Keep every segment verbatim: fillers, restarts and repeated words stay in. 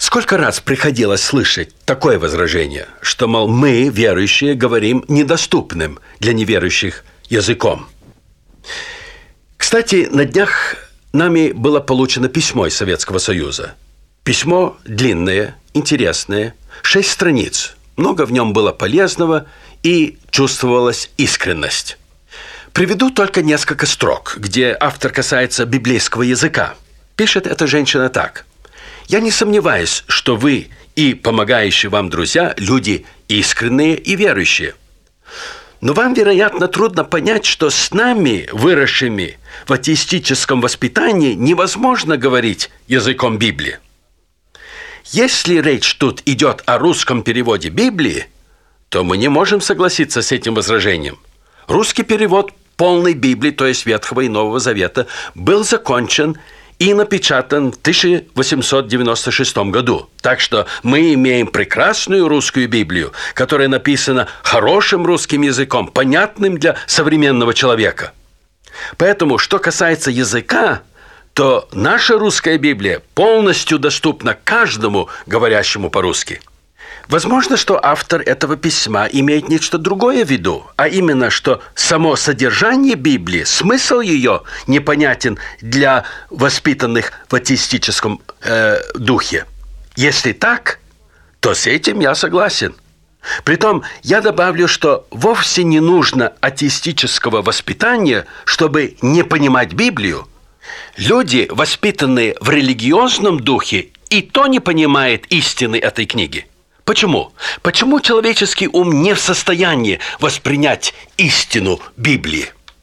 Сколько раз приходилось слышать такое возражение, что, мол, мы, верующие, говорим недоступным для неверующих языком. Кстати, на днях нами было получено письмо из Советского Союза. Письмо длинное, интересное, шесть страниц. Много в нем было полезного и чувствовалась искренность. Приведу только несколько строк, где автор касается библейского языка. Пишет эта женщина так. «Я не сомневаюсь, что вы и помогающие вам друзья – люди искренние и верующие. Но вам, вероятно, трудно понять, что с нами, выросшими в атеистическом воспитании, невозможно говорить языком Библии. Если речь тут идет о русском переводе Библии, то мы не можем согласиться с этим возражением. Русский перевод полной Библии, то есть Ветхого и Нового Завета, был закончен и напечатан в тысяча восемьсот девяносто шестом году. Так что мы имеем прекрасную русскую Библию, которая написана хорошим русским языком, понятным для современного человека. Поэтому, что касается языка, то наша русская Библия полностью доступна каждому, говорящему по-русски. Возможно, что автор этого письма имеет нечто другое в виду, а именно, что само содержание Библии, смысл ее непонятен для воспитанных в атеистическом э, духе. Если так, то с этим я согласен. Притом, я добавлю, что вовсе не нужно атеистического воспитания, чтобы не понимать Библию. Люди, воспитанные в религиозном духе, и то не понимают истины этой книги. Почему? Почему человеческий ум не в состоянии воспринять истину Библии?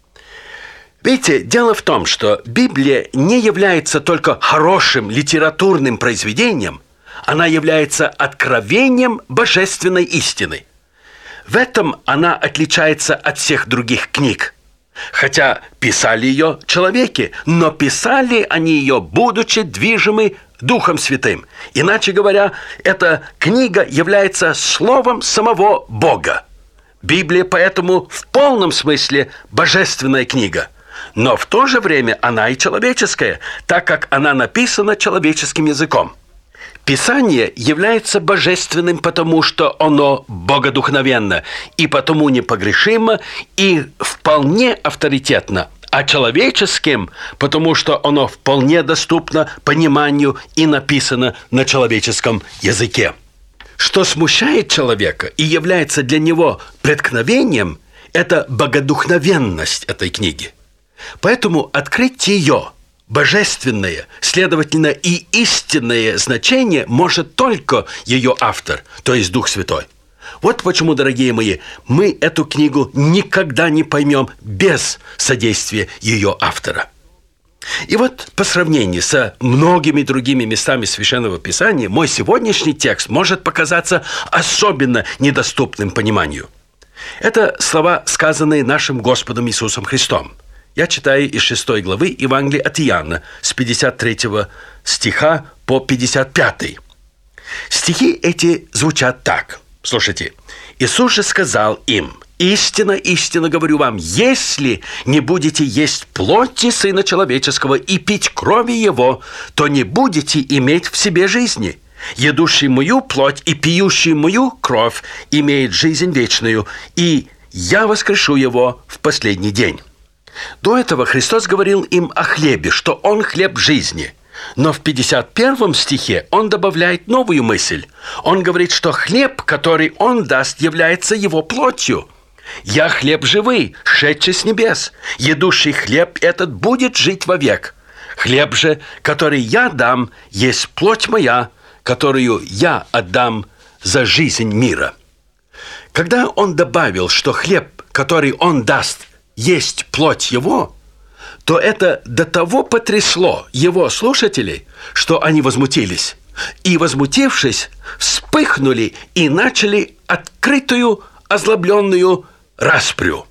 Видите, дело в том, что Библия не является только хорошим литературным произведением, она является откровением божественной истины. В этом она отличается от всех других книг. Хотя писали ее человеки, но писали они ее, будучи движимы Духом Святым. Иначе говоря, эта книга является словом самого Бога. Библия поэтому в полном смысле божественная книга. Но в то же время она и человеческая, так как она написана человеческим языком. Писание является божественным, потому что оно богодухновенно, и потому непогрешимо, и вполне авторитетно, а человеческим, потому что оно вполне доступно пониманию и написано на человеческом языке. Что смущает человека и является для него преткновением, это богодухновенность этой книги. Поэтому открыть ее божественное, следовательно, и истинное значение может только ее автор, то есть Дух Святой. Вот почему, дорогие мои, мы эту книгу никогда не поймем без содействия ее автора. И вот по сравнению со многими другими местами Священного Писания, мой сегодняшний текст может показаться особенно недоступным пониманию. Это слова, сказанные нашим Господом Иисусом Христом. Я читаю из шестой главы Евангелия от Иоанна с пятьдесят третьего стиха по пятьдесят пятый. Стихи эти звучат так. Слушайте. «Иисус же сказал им: истинно, истинно говорю вам, если не будете есть плоти Сына Человеческого и пить крови Его, то не будете иметь в себе жизни. Едущий мою плоть и пьющий мою кровь имеет жизнь вечную, и я воскрешу его в последний день». До этого Христос говорил им о хлебе, что Он хлеб жизни. Но в пятьдесят первом стихе Он добавляет новую мысль. Он говорит, что хлеб, который Он даст, является Его плотью. «Я хлеб живый, шедший с небес. Едущий хлеб этот будет жить вовек. Хлеб же, который я дам, есть плоть моя, которую я отдам за жизнь мира». Когда Он добавил, что хлеб, который Он даст, есть плоть Его, то это до того потрясло Его слушателей, что они возмутились. И, возмутившись, вспыхнули и начали открытую, озлобленную распрю.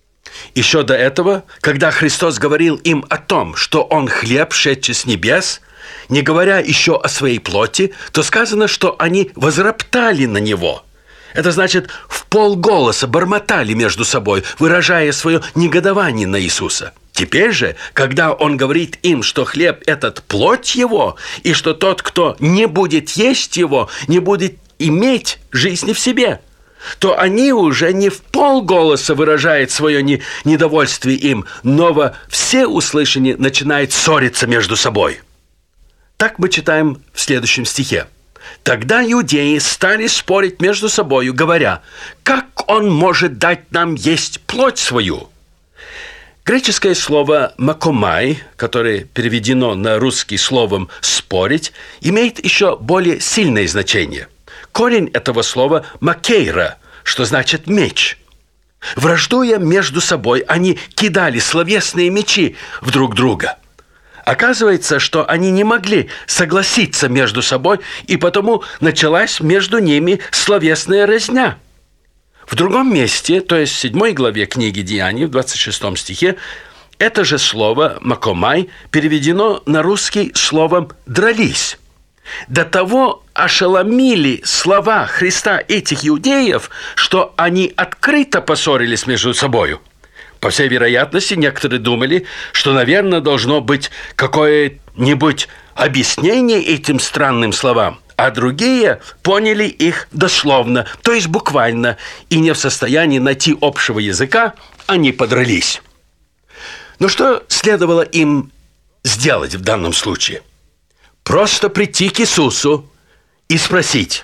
Еще до этого, когда Христос говорил им о том, что Он хлеб, шедший с небес, не говоря еще о своей плоти, то сказано, что они возроптали на Него. Это значит, в полголоса бормотали между собой, выражая свое негодование на Иисуса. Теперь же, когда Он говорит им, что хлеб этот плоть Его, и что тот, кто не будет есть Его, не будет иметь жизни в себе, то они уже не в полголоса выражают свое не, недовольствие им, но во всеуслышание начинают ссориться между собой. Так мы читаем в следующем стихе. «Тогда иудеи стали спорить между собою, говоря, как он может дать нам есть плоть свою?» Греческое слово «макомай», которое переведено на русский словом «спорить», имеет еще более сильное значение. Корень этого слова «макейра», что значит «меч». Враждуя между собой, они кидали словесные мечи в друг друга. Оказывается, что они не могли согласиться между собой, и потому началась между ними словесная резня. В другом месте, то есть в седьмой главе книги Деяний, в двадцать шестом стихе, это же слово «макомай» переведено на русский словом «дрались». До того ошеломили слова Христа этих иудеев, что они открыто поссорились между собою. По всей вероятности, некоторые думали, что, наверное, должно быть какое-нибудь объяснение этим странным словам, а другие поняли их дословно, то есть буквально, и не в состоянии найти общего языка, они подрались. Но что следовало им сделать в данном случае? Просто прийти к Иисусу и спросить.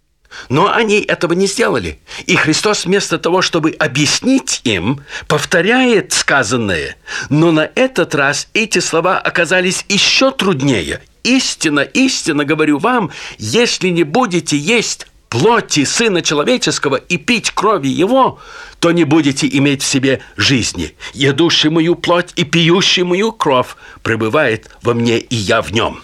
Но они этого не сделали. И Христос вместо того, чтобы объяснить им, повторяет сказанное. Но на этот раз эти слова оказались еще труднее. «Истинно, истинно говорю вам, если не будете есть плоти Сына Человеческого и пить крови Его, то не будете иметь в себе жизни. Едущий мою плоть и пьющий мою кровь пребывает во мне, и я в нем».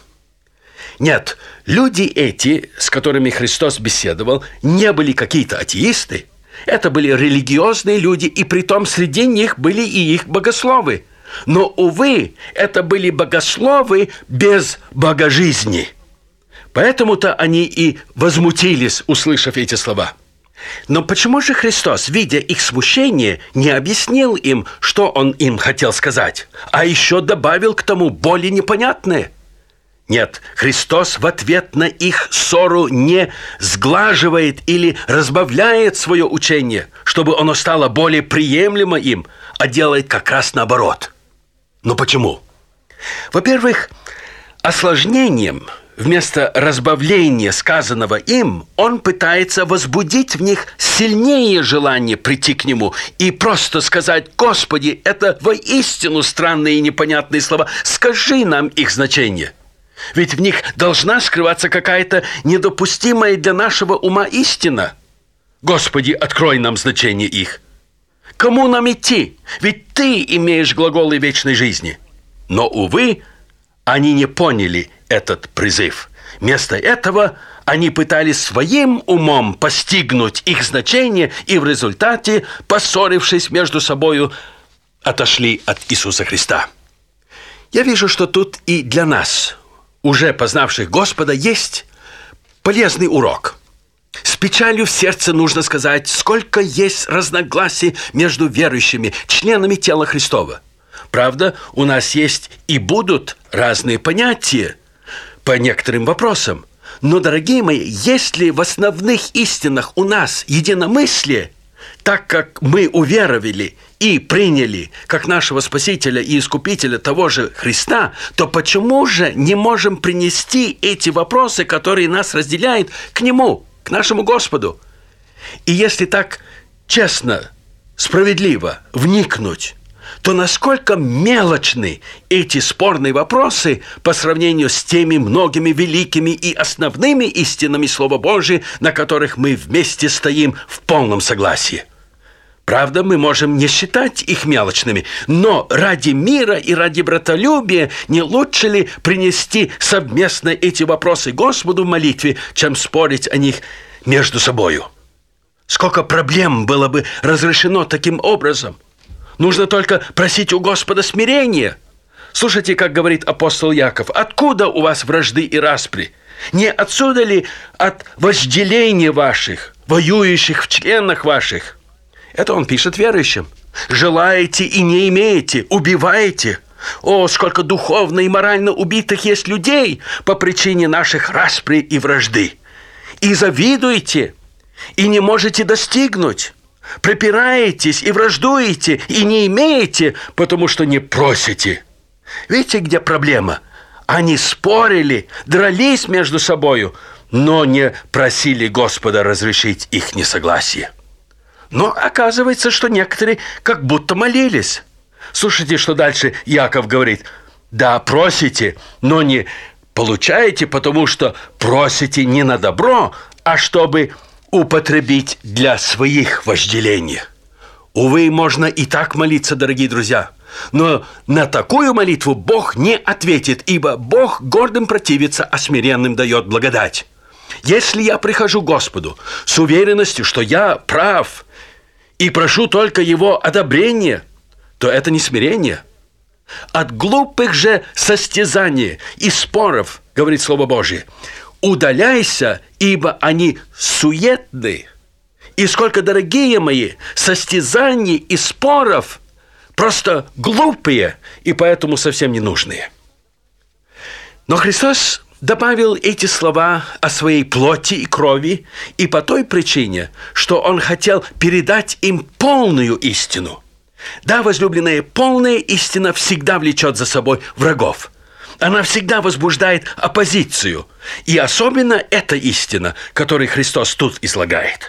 Нет, люди эти, с которыми Христос беседовал, не были какие-то атеисты. Это были религиозные люди, и притом среди них были и их богословы. Но, увы, это были богословы без богожизни. Поэтому-то они и возмутились, услышав эти слова. Но почему же Христос, видя их смущение, не объяснил им, что Он им хотел сказать, а еще добавил к тому более непонятное? Нет, Христос в ответ на их ссору не сглаживает или разбавляет свое учение, чтобы оно стало более приемлемо им, а делает как раз наоборот. Но почему? Во-первых, осложнением вместо разбавления сказанного им, он пытается возбудить в них сильнее желание прийти к нему и просто сказать: «Господи, это воистину странные и непонятные слова, скажи нам их значение». Ведь в них должна скрываться какая-то недопустимая для нашего ума истина. Господи, открой нам значение их. Кому нам идти? Ведь Ты имеешь глаголы вечной жизни. Но, увы, они не поняли этот призыв. Вместо этого они пытались своим умом постигнуть их значение и в результате, поссорившись между собою, отошли от Иисуса Христа. Я вижу, что тут и для нас, уже познавших Господа, есть полезный урок. С печалью в сердце нужно сказать, сколько есть разногласий между верующими, членами тела Христова. Правда, у нас есть и будут разные понятия по некоторым вопросам. Но, дорогие мои, если в основных истинах у нас единомыслие, так как мы уверовали и приняли как нашего Спасителя и Искупителя того же Христа, то почему же не можем принести эти вопросы, которые нас разделяют, к Нему, к нашему Господу? И если так честно, справедливо вникнуть, то насколько мелочны эти спорные вопросы по сравнению с теми многими великими и основными истинами Слова Божия, на которых мы вместе стоим в полном согласии. Правда, мы можем не считать их мелочными, но ради мира и ради братолюбия не лучше ли принести совместно эти вопросы Господу в молитве, чем спорить о них между собою? Сколько проблем было бы разрешено таким образом? Нужно только просить у Господа смирения. Слушайте, как говорит апостол Яков: «Откуда у вас вражды и распри? Не отсюда ли от вожделения ваших? воюющих в членах ваших». Это он пишет верующим. «Желаете и не имеете, убиваете. О, сколько духовно и морально убитых есть людей по причине наших распри и вражды. И завидуете, и не можете достигнуть. Припираетесь и враждуете, и не имеете, потому что не просите». Видите, где проблема? Они спорили, дрались между собою, но не просили Господа разрешить их несогласие. Но оказывается, что некоторые как будто молились. Слушайте, что дальше Иаков говорит. «Да, просите, но не получаете, потому что просите не на добро, а чтобы употребить для своих вожделений». Увы, можно и так молиться, дорогие друзья. Но на такую молитву Бог не ответит, ибо Бог гордым противится, а смиренным дает благодать. Если я прихожу к Господу с уверенностью, что я прав, и прошу только Его одобрения, то это не смирение. От глупых же состязаний и споров, говорит Слово Божие, удаляйся, ибо они суетны. И сколько, дорогие мои, состязаний и споров просто глупые и поэтому совсем не нужные. Но Христос добавил эти слова о своей плоти и крови и по той причине, что Он хотел передать им полную истину. Да, возлюбленные, полная истина всегда влечет за собой врагов. Она всегда возбуждает оппозицию. И особенно эта истина, которую Христос тут излагает.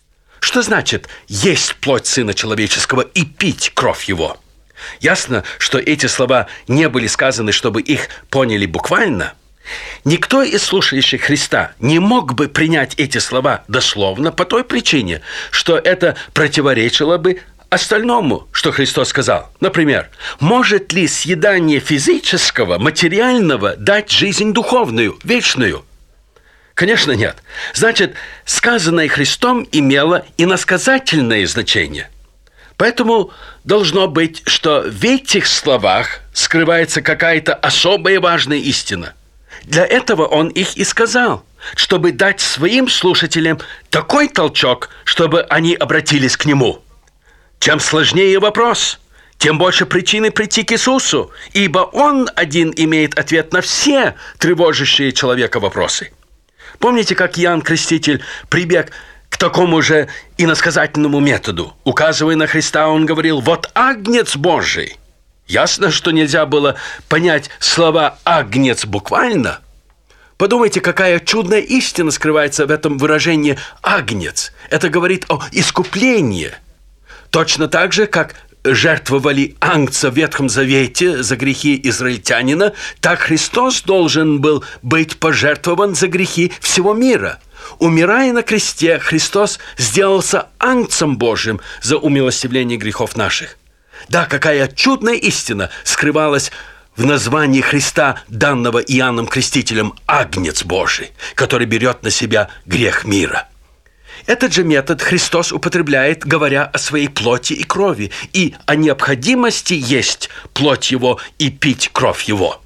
Что значит есть плоть Сына Человеческого и пить кровь Его? Ясно, что эти слова не были сказаны, чтобы их поняли буквально. Никто из слушающих Христа не мог бы принять эти слова дословно по той причине, что это противоречило бы остальному, что Христос сказал. Например, может ли съедание физического, материального дать жизнь духовную, вечную? Конечно, нет. Значит, сказанное Христом имело иносказательное значение. Поэтому должно быть, что в этих словах скрывается какая-то особая важная истина. Для этого Он их и сказал, чтобы дать своим слушателям такой толчок, чтобы они обратились к Нему. Чем сложнее вопрос, тем больше причины прийти к Иисусу, ибо Он один имеет ответ на все тревожащие человека вопросы. Помните, как Иоанн Креститель прибег к такому же иносказательному методу? Указывая на Христа, он говорил: «Вот агнец Божий». Ясно, что нельзя было понять слова «агнец» буквально. Подумайте, какая чудная истина скрывается в этом выражении «агнец». Это говорит о искуплении. Точно так же, как жертвовали агнца в Ветхом Завете за грехи израильтянина, так Христос должен был быть пожертвован за грехи всего мира. Умирая на кресте, Христос сделался агнцем Божьим за умилостивление грехов наших. Да, какая чудная истина скрывалась в названии Христа, данного Иоанном Крестителем, «Агнец Божий», который берет на себя грех мира. Этот же метод Христос употребляет, говоря о своей плоти и крови, и о необходимости есть плоть Его и пить кровь Его.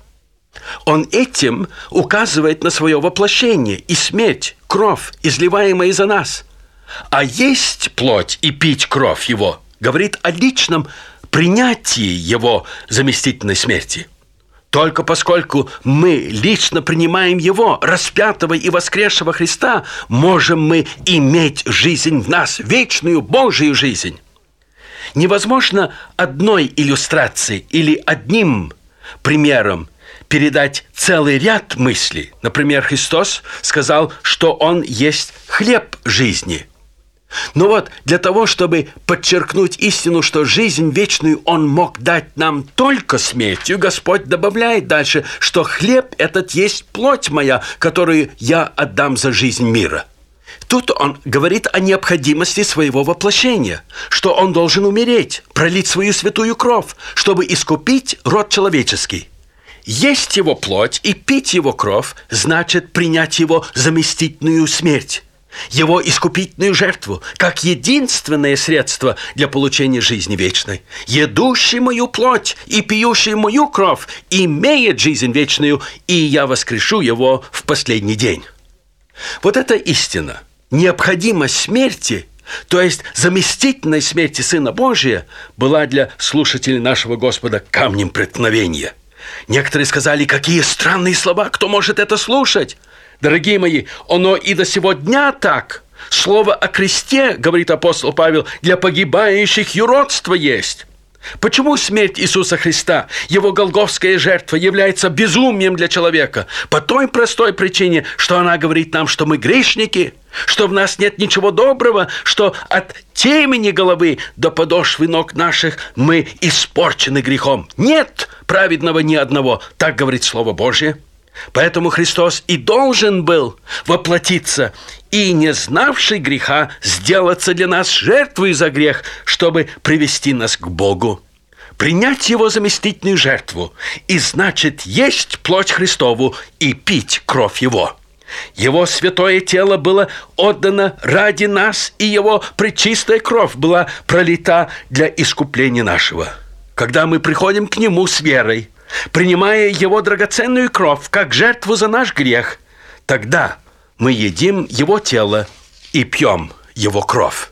Он этим указывает на свое воплощение и смерть, кровь, изливаемая за нас. А есть плоть и пить кровь Его говорит о личном принятии Его заместительной смерти. Только поскольку мы лично принимаем Его, распятого и воскресшего Христа, можем мы иметь жизнь в нас, вечную Божию жизнь. Невозможно одной иллюстрацией или одним примером передать целый ряд мыслей. Например, Христос сказал, что Он есть хлеб жизни. Но вот для того, чтобы подчеркнуть истину, что жизнь вечную Он мог дать нам только смертью, Господь добавляет дальше, что хлеб этот есть плоть моя, которую я отдам за жизнь мира. Тут Он говорит о необходимости своего воплощения, что Он должен умереть, пролить свою святую кровь, чтобы искупить род человеческий. Есть Его плоть и пить Его кровь значит принять Его заместительную смерть, Его искупительную жертву, как единственное средство для получения жизни вечной. «Едущий мою плоть и пьющий мою кровь имеет жизнь вечную, и я воскрешу его в последний день». Вот эта истина, необходимость смерти, то есть заместительной смерти Сына Божия, была для слушателей нашего Господа камнем преткновения. Некоторые сказали: какие странные слова, кто может это слушать? Дорогие мои, оно и до сего дня так. Слово о кресте, говорит апостол Павел, для погибающих юродство есть. Почему смерть Иисуса Христа, Его голгофская жертва, является безумием для человека? По той простой причине, что она говорит нам, что мы грешники, что в нас нет ничего доброго, что от темени головы до подошвы ног наших мы испорчены грехом. Нет праведного ни одного, так говорит Слово Божье. Поэтому Христос и должен был воплотиться, и, не знавший греха, сделаться для нас жертвой за грех, чтобы привести нас к Богу. Принять Его заместительную жертву, и значит есть плоть Христову и пить кровь Его. Его святое тело было отдано ради нас, и Его пречистая кровь была пролита для искупления нашего. Когда мы приходим к Нему с верой, принимая Его драгоценную кровь как жертву за наш грех, тогда мы едим Его тело и пьем Его кровь.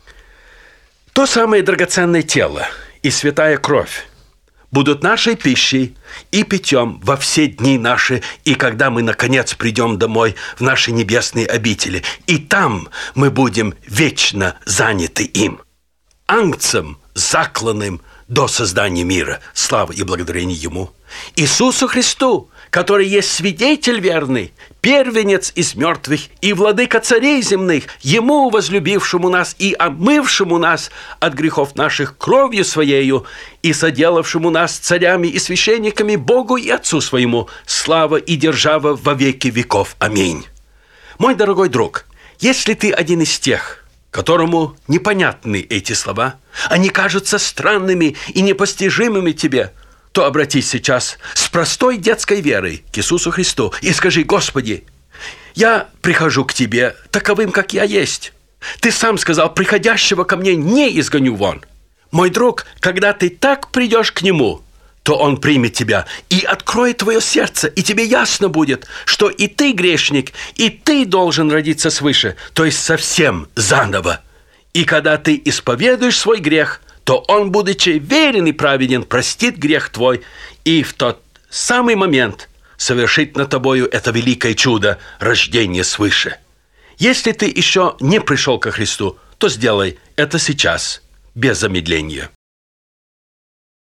То самое драгоценное тело и святая кровь будут нашей пищей и питьем во все дни наши, и когда мы, наконец, придем домой в наши небесные обители, и там мы будем вечно заняты им. Агнцем закланным до создания мира, слава и благодарение Ему, Иисусу Христу, который есть свидетель верный, первенец из мертвых и владыка царей земных, Ему, возлюбившему нас и омывшему нас от грехов наших кровью Своею и соделавшему нас царями и священниками Богу и Отцу Своему, слава и держава во веки веков. Аминь. Мой дорогой друг, если ты один из тех, которому непонятны эти слова, они кажутся странными и непостижимыми тебе, то обратись сейчас с простой детской верой к Иисусу Христу и скажи: Господи, я прихожу к Тебе таковым, как я есть. Ты сам сказал: приходящего ко мне не изгоню вон. Мой друг, когда ты так придешь к Нему, то Он примет тебя и откроет твое сердце, и тебе ясно будет, что и ты грешник, и ты должен родиться свыше, то есть совсем заново. И когда ты исповедуешь свой грех, то Он, будучи верен и праведен, простит грех твой, и в тот самый момент совершит над тобою это великое чудо – рождение свыше. Если ты еще не пришел ко Христу, то сделай это сейчас, без замедления.